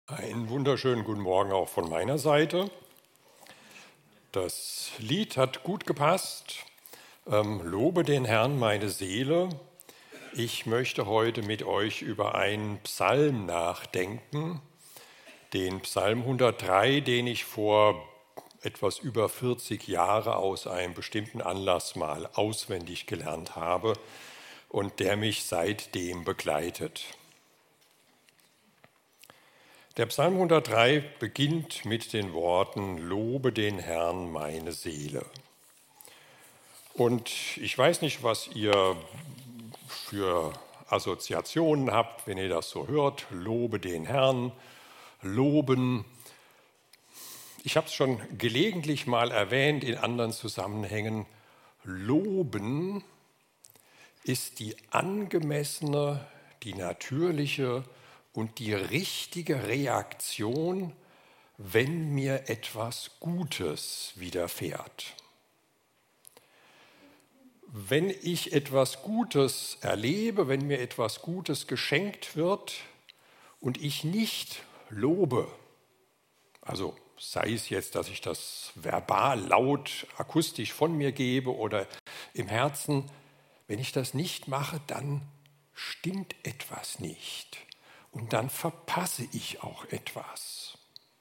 Einen wunderschönen guten Morgen auch von meiner Seite. Das Lied hat gut gepasst. Lobe den Herrn, meine Seele. Ich möchte heute mit euch über einen Psalm nachdenken, den Psalm 103, den ich vor etwas über 40 Jahren aus einem bestimmten Anlass mal auswendig gelernt habe und der mich seitdem begleitet. Der Psalm 103 beginnt mit den Worten: Lobe den Herrn, meine Seele. Und ich weiß nicht, was ihr für Assoziationen habt, wenn ihr das so hört. Lobe den Herrn, loben. Ich habe es schon gelegentlich mal erwähnt in anderen Zusammenhängen. Loben ist die angemessene, die natürliche und die richtige Reaktion, wenn mir etwas Gutes widerfährt. Wenn ich etwas Gutes erlebe, wenn mir etwas Gutes geschenkt wird und ich nicht lobe, also sei es jetzt, dass ich das verbal, laut, akustisch von mir gebe oder im Herzen, wenn ich das nicht mache, dann stimmt etwas nicht. Und dann verpasse ich auch etwas.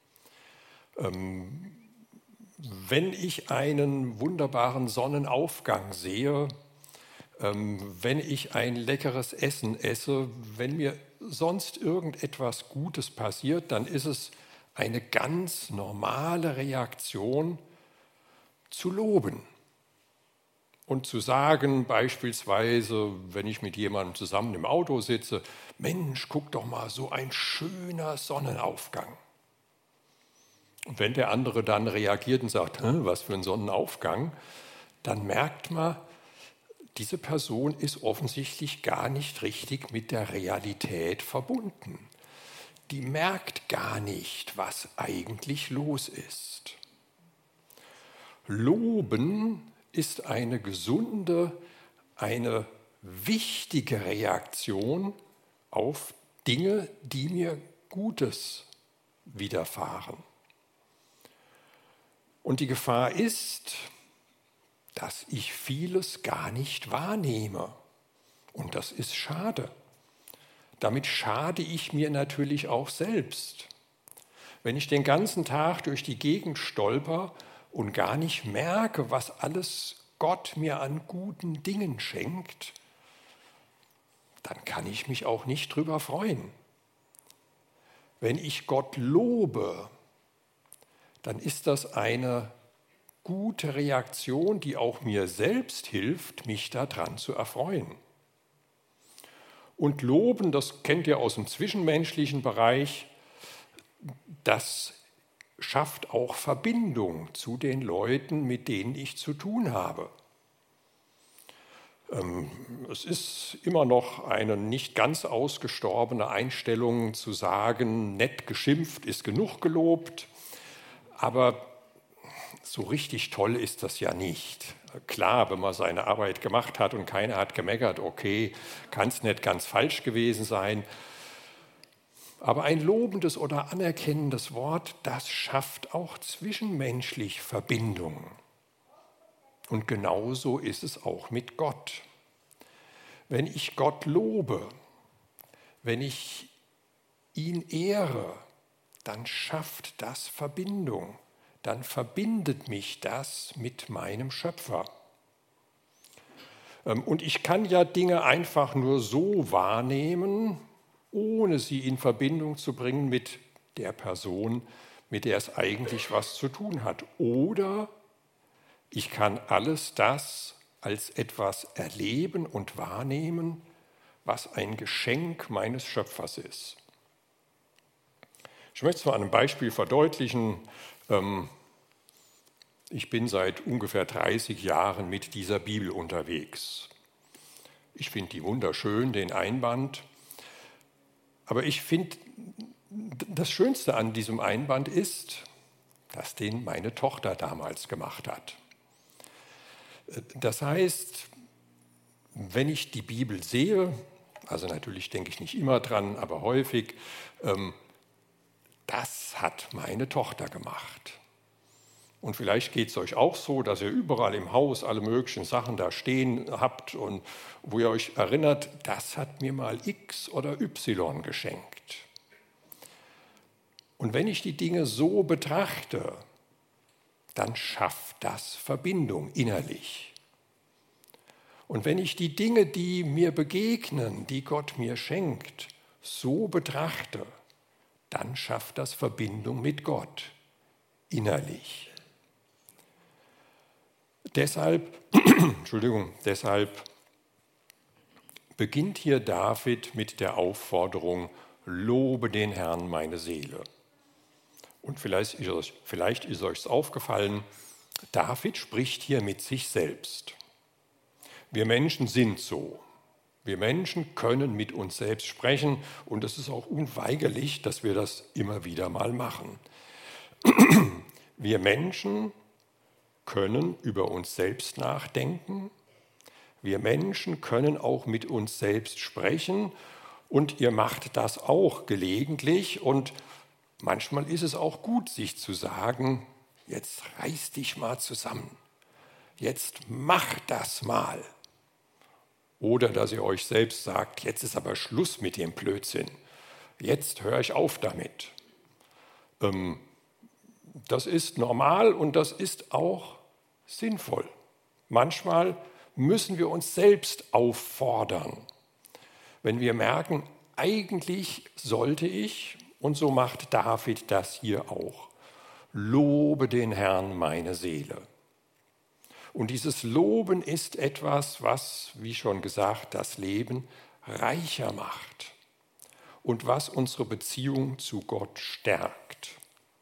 Wenn ich einen wunderbaren Sonnenaufgang sehe, wenn ich ein leckeres Essen esse, wenn mir sonst irgendetwas Gutes passiert, dann ist es eine ganz normale Reaktion zu loben. Und zu sagen, beispielsweise, wenn ich mit jemandem zusammen im Auto sitze: Mensch, guck doch mal, so ein schöner Sonnenaufgang. Und wenn der andere dann reagiert und sagt: was für ein Sonnenaufgang, dann merkt man, diese Person ist offensichtlich gar nicht richtig mit der Realität verbunden. Die merkt gar nicht, was eigentlich los ist. Loben ist eine gesunde, eine wichtige Reaktion auf Dinge, die mir Gutes widerfahren. Und die Gefahr ist, dass ich vieles gar nicht wahrnehme. Und das ist schade. Damit schade ich mir natürlich auch selbst. Wenn ich den ganzen Tag durch die Gegend stolper und gar nicht merke, was alles Gott mir an guten Dingen schenkt, dann kann ich mich auch nicht drüber freuen. Wenn ich Gott lobe, dann ist das eine gute Reaktion, die auch mir selbst hilft, mich daran zu erfreuen. Und loben, das kennt ihr aus dem zwischenmenschlichen Bereich, das schafft auch Verbindung zu den Leuten, mit denen ich zu tun habe. Es ist immer noch eine nicht ganz ausgestorbene Einstellung zu sagen, nett geschimpft ist genug gelobt, aber so richtig toll ist das ja nicht. Klar, wenn man seine Arbeit gemacht hat und keiner hat gemeckert, okay, kann es nicht ganz falsch gewesen sein. Aber ein lobendes oder anerkennendes Wort, das schafft auch zwischenmenschlich Verbindung. Und genauso ist es auch mit Gott. Wenn ich Gott lobe, wenn ich ihn ehre, dann schafft das Verbindung. Dann verbindet mich das mit meinem Schöpfer. Und ich kann ja Dinge einfach nur so wahrnehmen, ohne sie in Verbindung zu bringen mit der Person, mit der es eigentlich was zu tun hat. Oder ich kann alles das als etwas erleben und wahrnehmen, was ein Geschenk meines Schöpfers ist. Ich möchte es mal an einem Beispiel verdeutlichen. Ich bin seit ungefähr 30 Jahren mit dieser Bibel unterwegs. Ich finde die wunderschön, den Einband. Aber ich finde, das Schönste an diesem Einband ist, dass den meine Tochter damals gemacht hat. Das heißt, wenn ich die Bibel sehe, also natürlich denke ich nicht immer dran, aber häufig, das hat meine Tochter gemacht. Und vielleicht geht es euch auch so, dass ihr überall im Haus alle möglichen Sachen da stehen habt und wo ihr euch erinnert, das hat mir mal X oder Y geschenkt. Und wenn ich die Dinge so betrachte, dann schafft das Verbindung innerlich. Und wenn ich die Dinge, die mir begegnen, die Gott mir schenkt, so betrachte, dann schafft das Verbindung mit Gott innerlich. Deshalb beginnt hier David mit der Aufforderung, lobe den Herrn meine Seele. Und vielleicht ist euch aufgefallen, David spricht hier mit sich selbst. Wir Menschen sind so. Wir Menschen können mit uns selbst sprechen und es ist auch unweigerlich, dass wir das immer wieder mal machen. Wir Menschen können über uns selbst nachdenken. Wir Menschen können auch mit uns selbst sprechen und ihr macht das auch gelegentlich und manchmal ist es auch gut, sich zu sagen, jetzt reiß dich mal zusammen, jetzt mach das mal. Oder dass ihr euch selbst sagt, jetzt ist aber Schluss mit dem Blödsinn, jetzt höre ich auf damit. Das ist normal und das ist auch sinnvoll. Manchmal müssen wir uns selbst auffordern, wenn wir merken, eigentlich sollte ich, und so macht David das hier auch, lobe den Herrn meine Seele. Und dieses Loben ist etwas, was, wie schon gesagt, das Leben reicher macht und was unsere Beziehung zu Gott stärkt.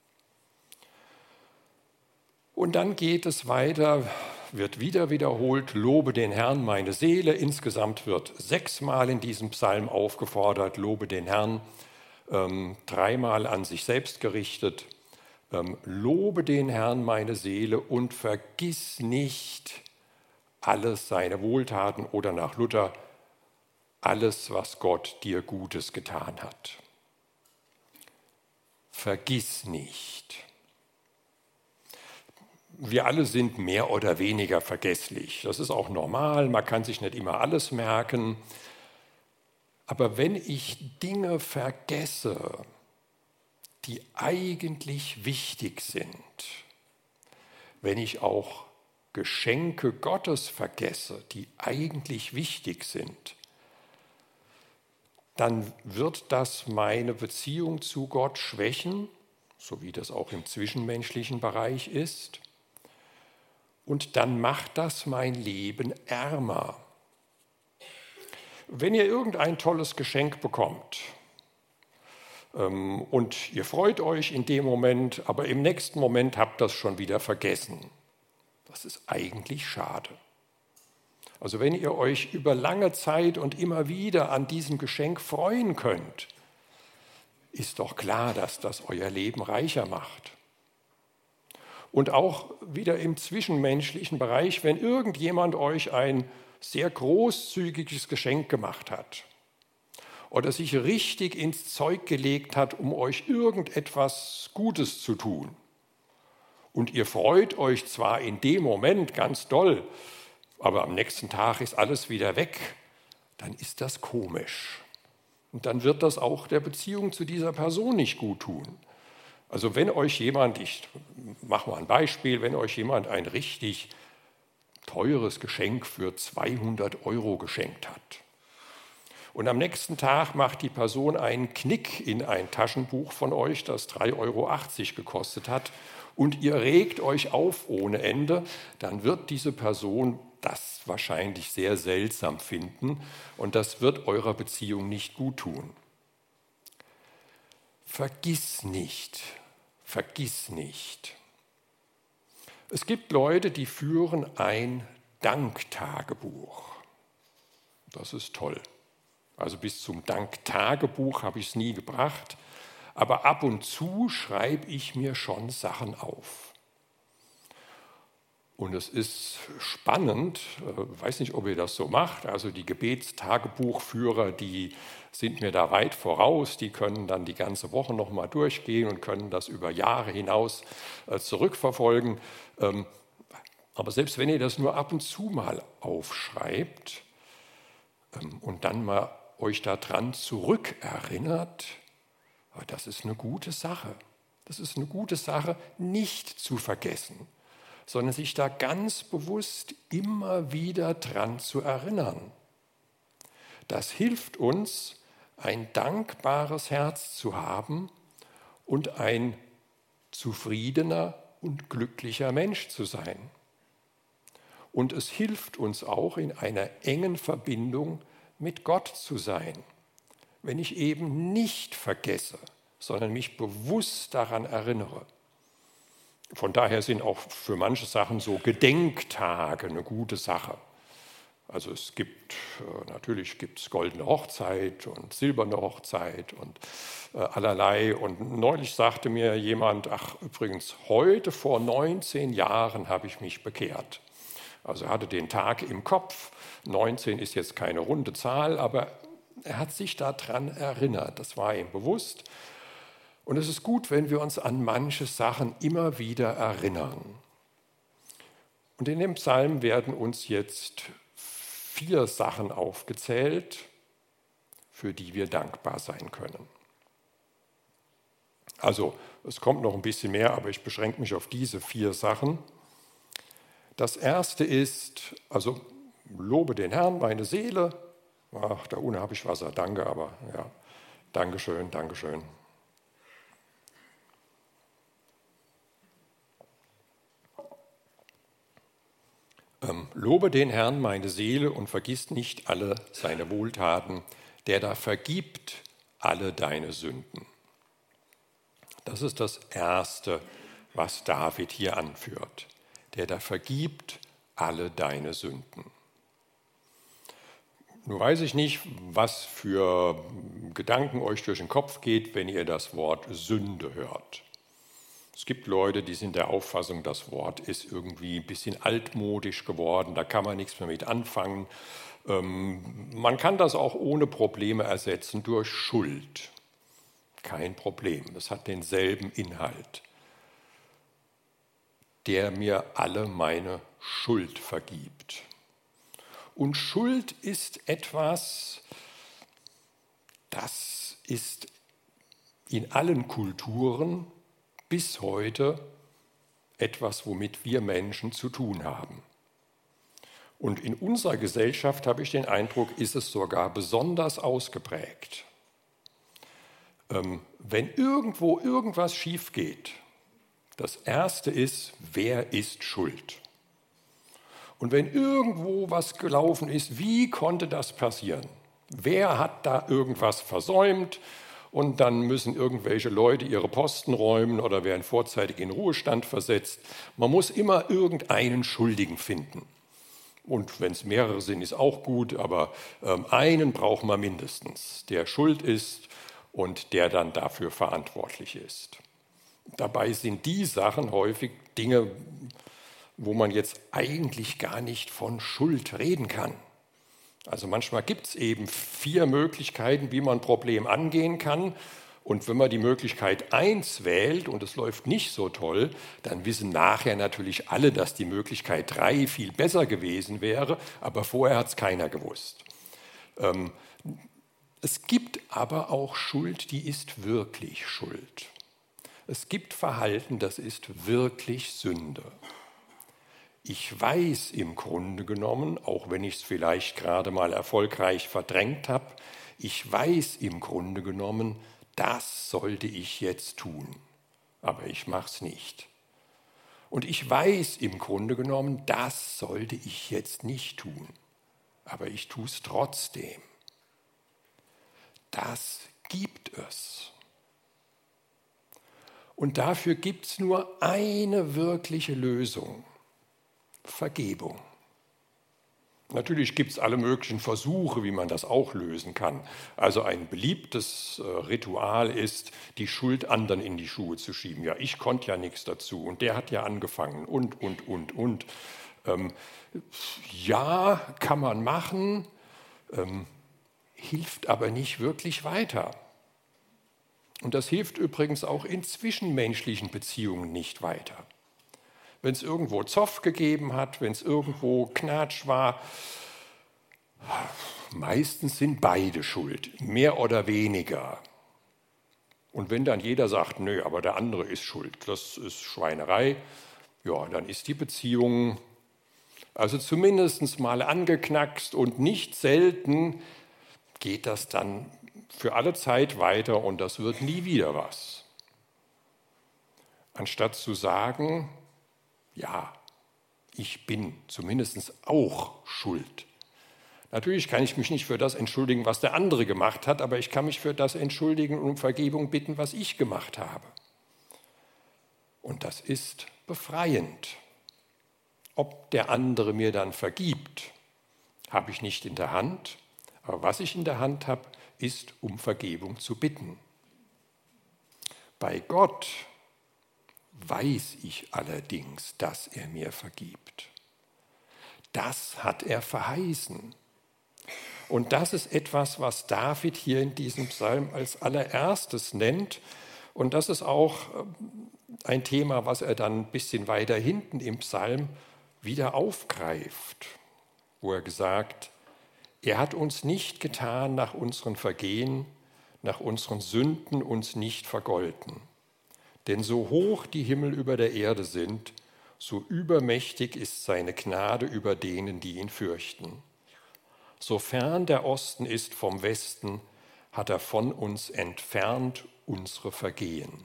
Und dann geht es weiter, wird wieder wiederholt, lobe den Herrn meine Seele. Insgesamt wird 6-mal in diesem Psalm aufgefordert, lobe den Herrn, 3-mal an sich selbst gerichtet. Lobe den Herrn meine Seele und vergiss nicht alles seine Wohltaten oder nach Luther, alles, was Gott dir Gutes getan hat. Vergiss nicht. Wir alle sind mehr oder weniger vergesslich. Das ist auch normal, man kann sich nicht immer alles merken. Aber wenn ich Dinge vergesse, die eigentlich wichtig sind, wenn ich auch Geschenke Gottes vergesse, die eigentlich wichtig sind, dann wird das meine Beziehung zu Gott schwächen, so wie das auch im zwischenmenschlichen Bereich ist. Und dann macht das mein Leben ärmer. Wenn ihr irgendein tolles Geschenk bekommt und ihr freut euch in dem Moment, aber im nächsten Moment habt ihr das schon wieder vergessen, das ist eigentlich schade. Also wenn ihr euch über lange Zeit und immer wieder an diesem Geschenk freuen könnt, ist doch klar, dass das euer Leben reicher macht. Und auch wieder im zwischenmenschlichen Bereich, wenn irgendjemand euch ein sehr großzügiges Geschenk gemacht hat oder sich richtig ins Zeug gelegt hat, um euch irgendetwas Gutes zu tun. Und ihr freut euch zwar in dem Moment ganz doll, aber am nächsten Tag ist alles wieder weg, dann ist das komisch. Und dann wird das auch der Beziehung zu dieser Person nicht gut tun. Also wenn euch jemand, ich mache mal ein Beispiel, wenn euch jemand ein richtig teures Geschenk für 200 € geschenkt hat und am nächsten Tag macht die Person einen Knick in ein Taschenbuch von euch, das 3,80 € gekostet hat und ihr regt euch auf ohne Ende, dann wird diese Person das wahrscheinlich sehr seltsam finden und das wird eurer Beziehung nicht gut tun. Vergiss nicht. Es gibt Leute, die führen ein Danktagebuch. Das ist toll. Also bis zum Danktagebuch habe ich es nie gebracht, aber ab und zu schreibe ich mir schon Sachen auf. Und es ist spannend, weiß nicht, ob ihr das so macht, also die Gebetstagebuchführer, die sind mir da weit voraus, die können dann die ganze Woche nochmal durchgehen und können das über Jahre hinaus zurückverfolgen. Aber selbst wenn ihr das nur ab und zu mal aufschreibt und dann mal euch daran zurückerinnert, das ist eine gute Sache. Das ist eine gute Sache, nicht zu vergessen, sondern sich da ganz bewusst immer wieder dran zu erinnern. Das hilft uns, ein dankbares Herz zu haben und ein zufriedener und glücklicher Mensch zu sein. Und es hilft uns auch, in einer engen Verbindung mit Gott zu sein. Wenn ich eben nicht vergesse, sondern mich bewusst daran erinnere. Von daher sind auch für manche Sachen so Gedenktage eine gute Sache. Also es gibt, natürlich gibt es goldene Hochzeit und silberne Hochzeit und allerlei. Und neulich sagte mir jemand, ach übrigens, heute vor 19 Jahren habe ich mich bekehrt. Also er hatte den Tag im Kopf, 19 ist jetzt keine runde Zahl, aber er hat sich daran erinnert, das war ihm bewusst. Und es ist gut, wenn wir uns an manche Sachen immer wieder erinnern. Und in dem Psalm werden uns jetzt 4 Sachen aufgezählt, für die wir dankbar sein können. Also es kommt noch ein bisschen mehr, aber ich beschränke mich auf diese 4 Sachen. Das erste ist, also lobe den Herrn, meine Seele. Ach, da unten habe ich Wasser, danke, aber ja, Dankeschön, Dankeschön. Lobe den Herrn, meine Seele, und vergiss nicht alle seine Wohltaten, der da vergibt alle deine Sünden. Das ist das Erste, was David hier anführt. Der da vergibt alle deine Sünden. Nun weiß ich nicht, was für Gedanken euch durch den Kopf geht, wenn ihr das Wort Sünde hört. Es gibt Leute, die sind der Auffassung, das Wort ist irgendwie ein bisschen altmodisch geworden, da kann man nichts mehr mit anfangen. Man kann das auch ohne Probleme ersetzen durch Schuld. Kein Problem, es hat denselben Inhalt. Der mir alle meine Schuld vergibt. Und Schuld ist etwas, das ist in allen Kulturen bis heute etwas, womit wir Menschen zu tun haben. Und in unserer Gesellschaft, habe ich den Eindruck, ist es sogar besonders ausgeprägt. Wenn irgendwo irgendwas schief geht, das Erste ist, wer ist schuld? Und wenn irgendwo was gelaufen ist, wie konnte das passieren? Wer hat da irgendwas versäumt? Und dann müssen irgendwelche Leute ihre Posten räumen oder werden vorzeitig in Ruhestand versetzt. Man muss immer irgendeinen Schuldigen finden. Und wenn es mehrere sind, ist auch gut, aber einen braucht man mindestens, der schuld ist und der dann dafür verantwortlich ist. Dabei sind die Sachen häufig Dinge, wo man jetzt eigentlich gar nicht von Schuld reden kann. Also manchmal gibt es eben 4 Möglichkeiten, wie man ein Problem angehen kann. Und wenn man die Möglichkeit 1 wählt und es läuft nicht so toll, dann wissen nachher natürlich alle, dass die Möglichkeit 3 viel besser gewesen wäre, aber vorher hat es keiner gewusst. Es gibt aber auch Schuld, die ist wirklich Schuld. Es gibt Verhalten, das ist wirklich Sünde. Ich weiß im Grunde genommen, auch wenn ich es vielleicht gerade mal erfolgreich verdrängt habe, ich weiß im Grunde genommen, das sollte ich jetzt tun, aber ich mache es nicht. Und ich weiß im Grunde genommen, das sollte ich jetzt nicht tun, aber ich tue es trotzdem. Das gibt es. Und dafür gibt es nur eine wirkliche Lösung. Vergebung. Natürlich gibt es alle möglichen Versuche, wie man das auch lösen kann. Also ein beliebtes Ritual ist, die Schuld anderen in die Schuhe zu schieben. Ja, ich konnte ja nichts dazu und der hat ja angefangen und. Ähm, ja, kann man machen, hilft aber nicht wirklich weiter. Und das hilft übrigens auch in zwischenmenschlichen Beziehungen nicht weiter. Wenn es irgendwo Zoff gegeben hat, wenn es irgendwo Knatsch war, meistens sind beide schuld, mehr oder weniger. Und wenn dann jeder sagt, nö, aber der andere ist schuld, das ist Schweinerei, ja, dann ist die Beziehung also zumindest mal angeknackst und nicht selten geht das dann für alle Zeit weiter und das wird nie wieder was. Anstatt zu sagen, ja, ich bin zumindest auch schuld. Natürlich kann ich mich nicht für das entschuldigen, was der andere gemacht hat, aber ich kann mich für das entschuldigen und um Vergebung bitten, was ich gemacht habe. Und das ist befreiend. Ob der andere mir dann vergibt, habe ich nicht in der Hand, aber was ich in der Hand habe, ist, um Vergebung zu bitten. Bei Gott weiß ich allerdings, dass er mir vergibt. Das hat er verheißen. Und das ist etwas, was David hier in diesem Psalm als allererstes nennt. Und das ist auch ein Thema, was er dann ein bisschen weiter hinten im Psalm wieder aufgreift, wo er gesagt, er hat uns nicht getan nach unseren Vergehen, nach unseren Sünden uns nicht vergolten. Denn so hoch die Himmel über der Erde sind, so übermächtig ist seine Gnade über denen, die ihn fürchten. So fern der Osten ist vom Westen, hat er von uns entfernt unsere Vergehen.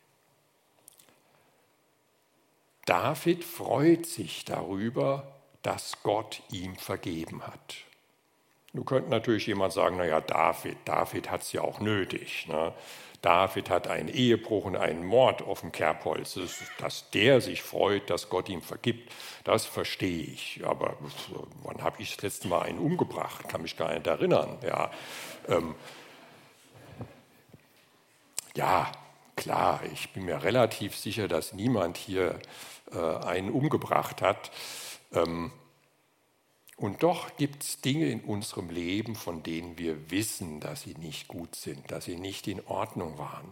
David freut sich darüber, dass Gott ihm vergeben hat. Nun könnte natürlich jemand sagen, naja, David hat es ja auch nötig. Ne? David hat einen Ehebruch und einen Mord auf dem Kerbholz. Dass der sich freut, dass Gott ihm vergibt, das verstehe ich. Aber wann habe ich das letzte Mal einen umgebracht? Kann mich gar nicht erinnern. Ja, klar, ich bin mir relativ sicher, dass niemand hier einen umgebracht hat. Und doch gibt es Dinge in unserem Leben, von denen wir wissen, dass sie nicht gut sind, dass sie nicht in Ordnung waren.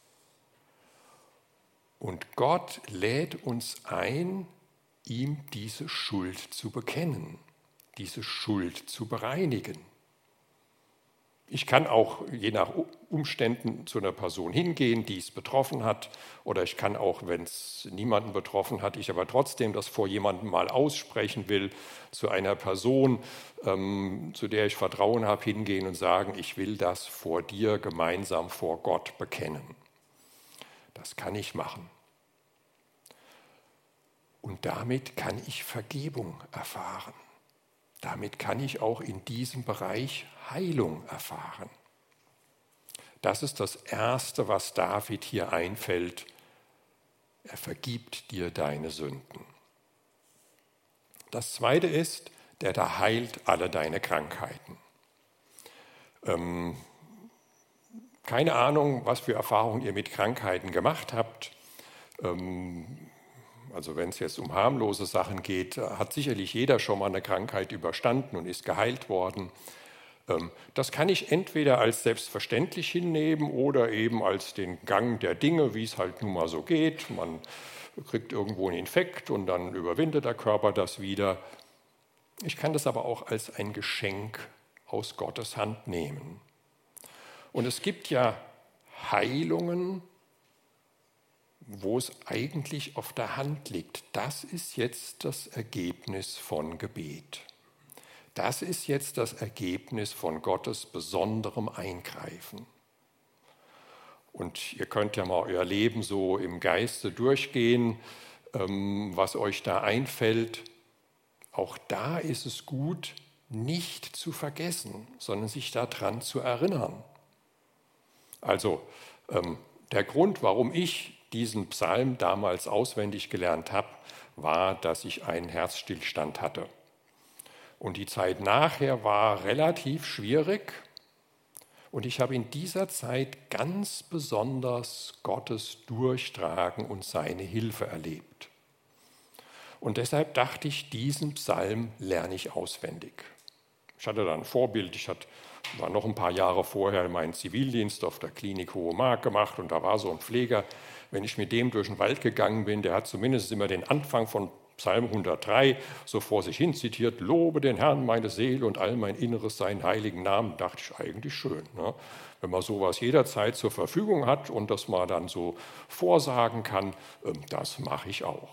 Und Gott lädt uns ein, ihm diese Schuld zu bekennen, diese Schuld zu bereinigen. Ich kann auch je nach Umständen zu einer Person hingehen, die es betroffen hat, oder ich kann auch, wenn es niemanden betroffen hat, ich aber trotzdem das vor jemandem mal aussprechen will, zu einer Person, zu der ich Vertrauen habe, hingehen und sagen, ich will das vor dir gemeinsam vor Gott bekennen. Das kann ich machen. Und damit kann ich Vergebung erfahren. Damit kann ich auch in diesem Bereich Heilung erfahren. Das ist das Erste, was David hier einfällt. Er vergibt dir deine Sünden. Das Zweite ist, der da heilt alle deine Krankheiten. Keine Ahnung, was für Erfahrungen ihr mit Krankheiten gemacht habt. Also wenn es jetzt um harmlose Sachen geht, hat sicherlich jeder schon mal eine Krankheit überstanden und ist geheilt worden. Das kann ich entweder als selbstverständlich hinnehmen oder eben als den Gang der Dinge, wie es halt nun mal so geht. Man kriegt irgendwo einen Infekt und dann überwindet der Körper das wieder. Ich kann das aber auch als ein Geschenk aus Gottes Hand nehmen. Und es gibt ja Heilungen, wo es eigentlich auf der Hand liegt. Das ist jetzt das Ergebnis von Gebet. Das ist jetzt das Ergebnis von Gottes besonderem Eingreifen. Und ihr könnt ja mal euer Leben so im Geiste durchgehen, was euch da einfällt. Auch da ist es gut, nicht zu vergessen, sondern sich daran zu erinnern. Also der Grund, warum ich diesen Psalm damals auswendig gelernt habe, war, dass ich einen Herzstillstand hatte. Und die Zeit nachher war relativ schwierig. Und ich habe in dieser Zeit ganz besonders Gottes Durchtragen und seine Hilfe erlebt. Und deshalb dachte ich, diesen Psalm lerne ich auswendig. Ich hatte da ein Vorbild, war noch ein paar Jahre vorher meinen Zivildienst auf der Klinik Hohe Mark gemacht und da war so ein Pfleger, wenn ich mit dem durch den Wald gegangen bin, der hat zumindest immer den Anfang von Psalm 103 so vor sich hin zitiert, lobe den Herrn meine Seele und all mein Inneres seinen heiligen Namen, dachte ich eigentlich schön. Ne? Wenn man sowas jederzeit zur Verfügung hat und das mal dann so vorsagen kann, das mache ich auch.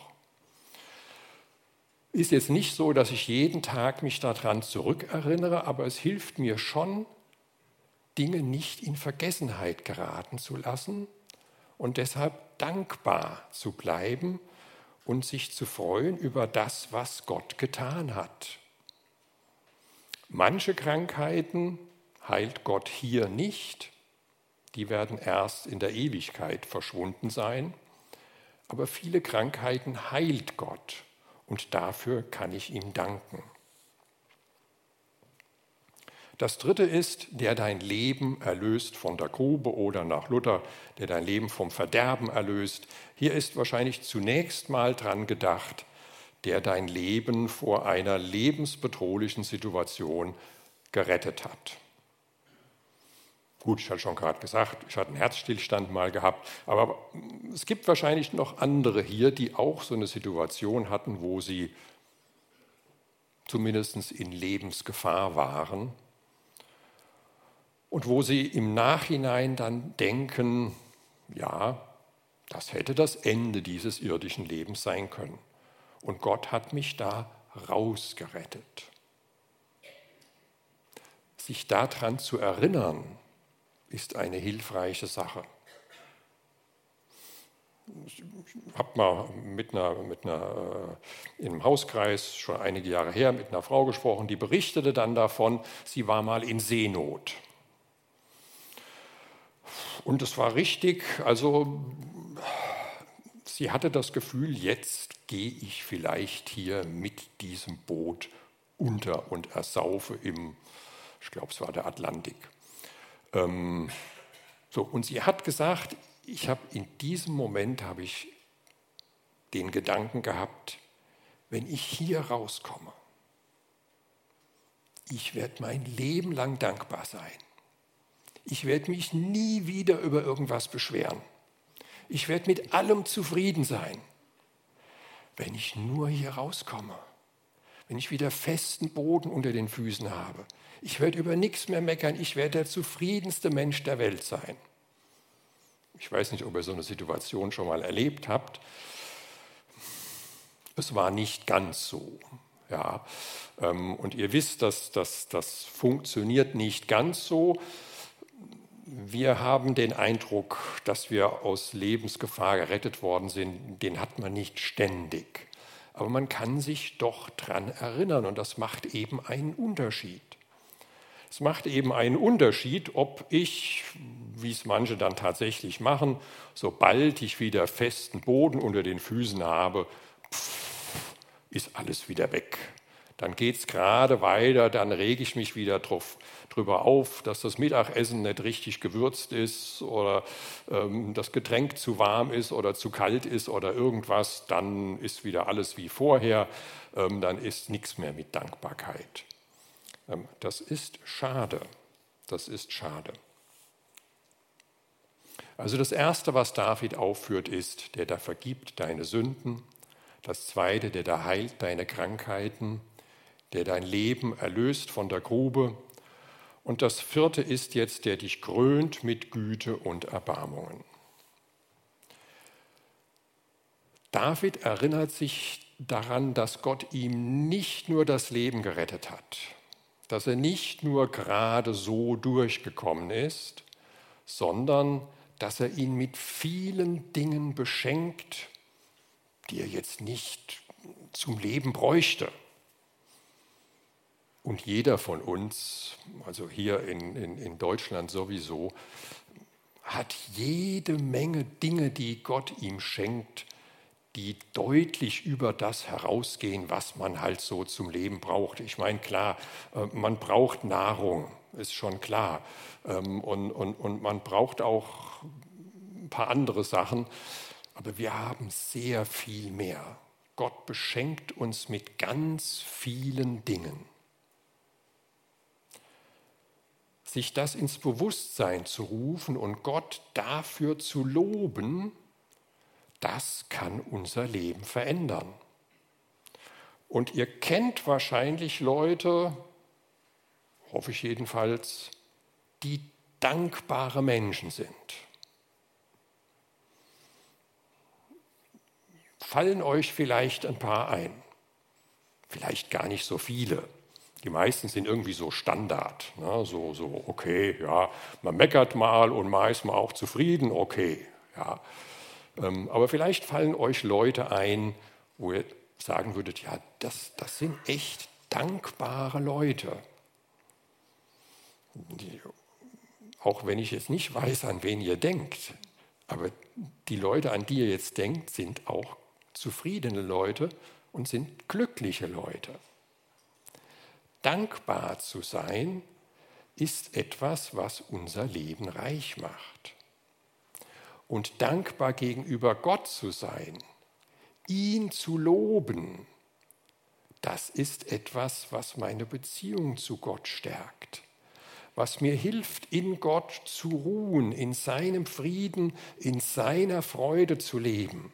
Ist jetzt nicht so, dass ich jeden Tag mich daran zurückerinnere, aber es hilft mir schon, Dinge nicht in Vergessenheit geraten zu lassen und deshalb dankbar zu bleiben und sich zu freuen über das, was Gott getan hat. Manche Krankheiten heilt Gott hier nicht, die werden erst in der Ewigkeit verschwunden sein, aber viele Krankheiten heilt Gott. Und dafür kann ich ihm danken. Das dritte ist, der dein Leben erlöst von der Grube oder nach Luther, der dein Leben vom Verderben erlöst. Hier ist wahrscheinlich zunächst mal dran gedacht, der dein Leben vor einer lebensbedrohlichen Situation gerettet hat. Gut, ich hatte schon gerade gesagt, ich hatte einen Herzstillstand mal gehabt, aber es gibt wahrscheinlich noch andere hier, die auch so eine Situation hatten, wo sie zumindest in Lebensgefahr waren und wo sie im Nachhinein dann denken, ja, das hätte das Ende dieses irdischen Lebens sein können. Und Gott hat mich da rausgerettet. Sich daran zu erinnern, ist eine hilfreiche Sache. Ich habe mal im Hauskreis, schon einige Jahre her, mit einer Frau gesprochen, die berichtete dann davon, sie war mal in Seenot. Und es war richtig, also sie hatte das Gefühl, jetzt gehe ich vielleicht hier mit diesem Boot unter und ersaufe ich glaube, es war der Atlantik. Und sie hat gesagt, in diesem Moment habe ich den Gedanken gehabt, wenn ich hier rauskomme, ich werde mein Leben lang dankbar sein. Ich werde mich nie wieder über irgendwas beschweren. Ich werde mit allem zufrieden sein, wenn ich nur hier rauskomme, wenn ich wieder festen Boden unter den Füßen habe. Ich werde über nichts mehr meckern, ich werde der zufriedenste Mensch der Welt sein. Ich weiß nicht, ob ihr so eine Situation schon mal erlebt habt. Es war nicht ganz so. Ja. Und ihr wisst, dass das funktioniert nicht ganz so. Wir haben den Eindruck, dass wir aus Lebensgefahr gerettet worden sind. Den hat man nicht ständig. Aber man kann sich doch daran erinnern und das macht eben einen Unterschied. Es macht eben einen Unterschied, ob ich, wie es manche dann tatsächlich machen, sobald ich wieder festen Boden unter den Füßen habe, ist alles wieder weg. Dann geht es gerade weiter, dann rege ich mich wieder drüber auf, dass das Mittagessen nicht richtig gewürzt ist oder das Getränk zu warm ist oder zu kalt ist oder irgendwas, dann ist wieder alles wie vorher, dann ist nichts mehr mit Dankbarkeit. Das ist schade. Das ist schade. Also das Erste, was David aufführt, ist, der da vergibt deine Sünden. Das Zweite, der da heilt deine Krankheiten, der dein Leben erlöst von der Grube. Und das Vierte ist jetzt, der dich krönt mit Güte und Erbarmungen. David erinnert sich daran, dass Gott ihm nicht nur das Leben gerettet hat, dass er nicht nur gerade so durchgekommen ist, sondern dass er ihn mit vielen Dingen beschenkt, die er jetzt nicht zum Leben bräuchte. Und jeder von uns, also hier in Deutschland sowieso, hat jede Menge Dinge, die Gott ihm schenkt, die deutlich über das herausgehen, was man halt so zum Leben braucht. Ich meine, klar, man braucht Nahrung, ist schon klar. Und man braucht auch ein paar andere Sachen, aber wir haben sehr viel mehr. Gott beschenkt uns mit ganz vielen Dingen. Sich das ins Bewusstsein zu rufen und Gott dafür zu loben, das kann unser Leben verändern. Und ihr kennt wahrscheinlich Leute, hoffe ich jedenfalls, die dankbare Menschen sind. Fallen euch vielleicht ein paar ein? Vielleicht gar nicht so viele. Die meisten sind irgendwie so Standard. Ne? So, okay, ja, man meckert mal und man ist mal auch zufrieden, okay, ja. Aber vielleicht fallen euch Leute ein, wo ihr sagen würdet, ja, das sind echt dankbare Leute. Auch wenn ich jetzt nicht weiß, an wen ihr denkt, aber die Leute, an die ihr jetzt denkt, sind auch zufriedene Leute und sind glückliche Leute. Dankbar zu sein, ist etwas, was unser Leben reich macht. Und dankbar gegenüber Gott zu sein, ihn zu loben, das ist etwas, was meine Beziehung zu Gott stärkt, was mir hilft, in Gott zu ruhen, in seinem Frieden, in seiner Freude zu leben.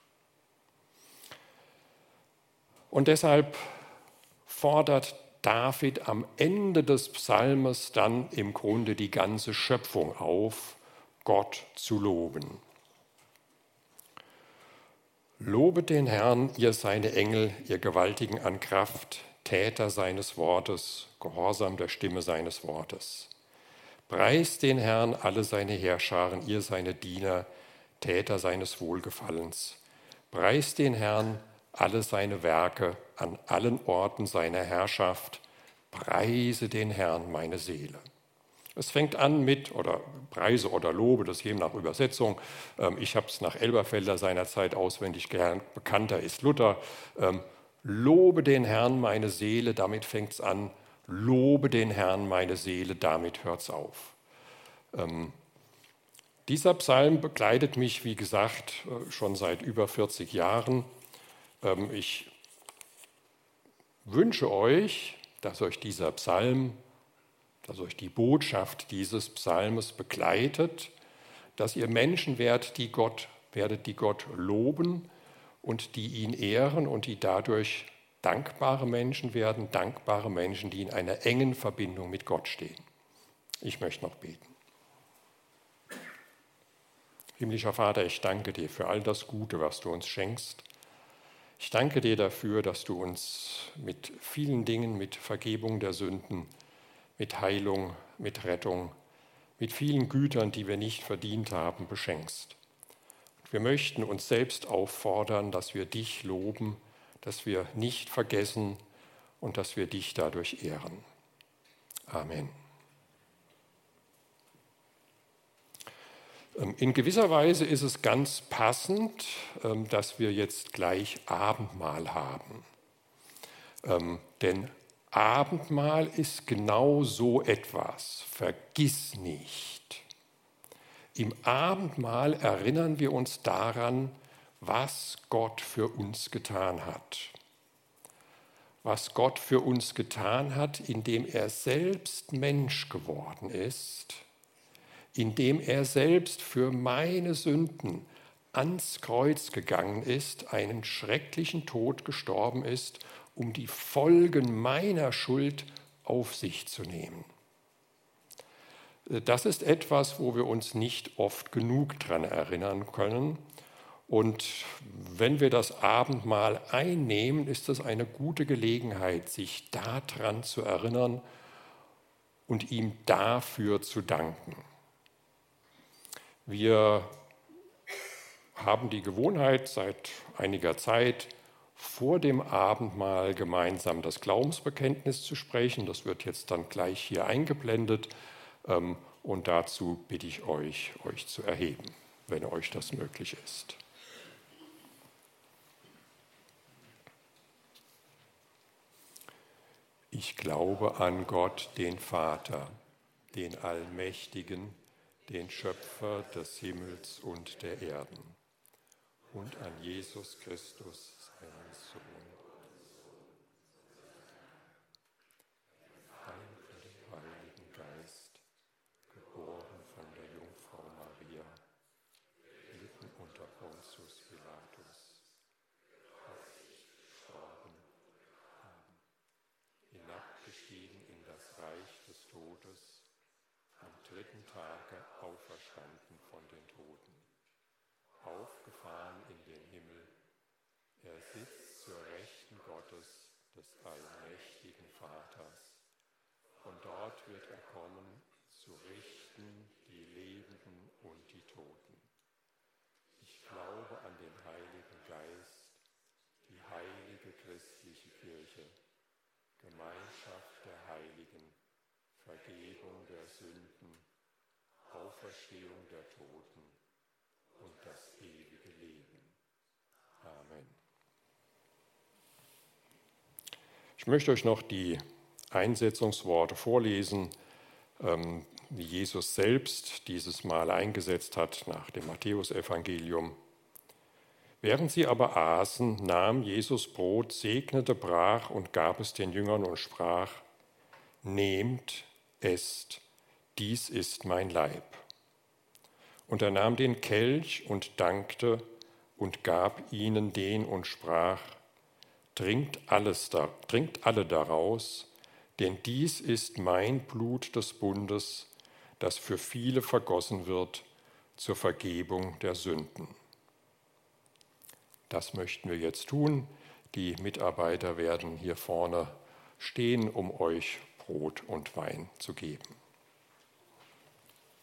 Und deshalb fordert David am Ende des Psalmes dann im Grunde die ganze Schöpfung auf, Gott zu loben. Lobet den Herrn, ihr seine Engel, ihr Gewaltigen an Kraft, Täter seines Wortes, Gehorsam der Stimme seines Wortes. Preist den Herrn, alle seine Heerscharen, ihr seine Diener, Täter seines Wohlgefallens. Preist den Herrn, alle seine Werke, an allen Orten seiner Herrschaft. Preise den Herrn, meine Seele. Es fängt an mit, oder Preise oder Lobe, das je nach Übersetzung. Ich habe es nach Elberfelder seinerzeit auswendig gelernt, bekannter ist Luther. Lobe den Herrn, meine Seele, damit fängt es an. Lobe den Herrn, meine Seele, damit hört es auf. Dieser Psalm begleitet mich, wie gesagt, schon seit über 40 Jahren. Ich wünsche euch, dass euch dieser Psalm, dass euch die Botschaft dieses Psalmes begleitet, dass ihr Menschen werdet, die Gott loben und die ihn ehren und die dadurch dankbare Menschen werden, dankbare Menschen, die in einer engen Verbindung mit Gott stehen. Ich möchte noch beten. Himmlischer Vater, ich danke dir für all das Gute, was du uns schenkst. Ich danke dir dafür, dass du uns mit vielen Dingen, mit Vergebung der Sünden, mit Heilung, mit Rettung, mit vielen Gütern, die wir nicht verdient haben, beschenkst. Wir möchten uns selbst auffordern, dass wir dich loben, dass wir nicht vergessen und dass wir dich dadurch ehren. Amen. In gewisser Weise ist es ganz passend, dass wir jetzt gleich Abendmahl haben. Denn Abendmahl ist genau so etwas. Vergiss nicht. Im Abendmahl erinnern wir uns daran, was Gott für uns getan hat. Was Gott für uns getan hat, indem er selbst Mensch geworden ist, indem er selbst für meine Sünden ans Kreuz gegangen ist, einen schrecklichen Tod gestorben ist, um die Folgen meiner Schuld auf sich zu nehmen. Das ist etwas, wo wir uns nicht oft genug daran erinnern können. Und wenn wir das Abendmahl einnehmen, ist es eine gute Gelegenheit, sich daran zu erinnern und ihm dafür zu danken. Wir haben die Gewohnheit seit einiger Zeit, vor dem Abendmahl gemeinsam das Glaubensbekenntnis zu sprechen. Das wird jetzt dann gleich hier eingeblendet. Und dazu bitte ich euch zu erheben, wenn euch das möglich ist. Ich glaube an Gott, den Vater, den Allmächtigen, den Schöpfer des Himmels und der Erden, und an Jesus Christus, seinen Sohn, ein von dem Heiligen Geist, geboren von der Jungfrau Maria, gelitten unter Pontius Pilatus, gestorben, hinabgestiegen in das Reich des Todes, am dritten Tage auferstanden von den Toten, aufgefahren in den Himmel. Er sitzt zur Rechten Gottes, des allmächtigen Vaters. Von dort wird er kommen, zu richten die Lebenden und die Toten. Ich glaube an den Heiligen Geist, die heilige christliche Kirche, Gemeinschaft der Heiligen, Vergebung der Sünden, Auferstehung der Toten und das ewige Leben. Amen. Ich möchte euch noch die Einsetzungsworte vorlesen, wie Jesus selbst dieses Mal eingesetzt hat nach dem Matthäusevangelium. Während sie aber aßen, nahm Jesus Brot, segnete, brach und gab es den Jüngern und sprach: Nehmt, esst, dies ist mein Leib. Und er nahm den Kelch und dankte und gab ihnen den und sprach: Trinkt alle daraus, denn dies ist mein Blut des Bundes, das für viele vergossen wird zur Vergebung der Sünden. Das möchten wir jetzt tun. Die Mitarbeiter werden hier vorne stehen, um euch Brot und Wein zu geben.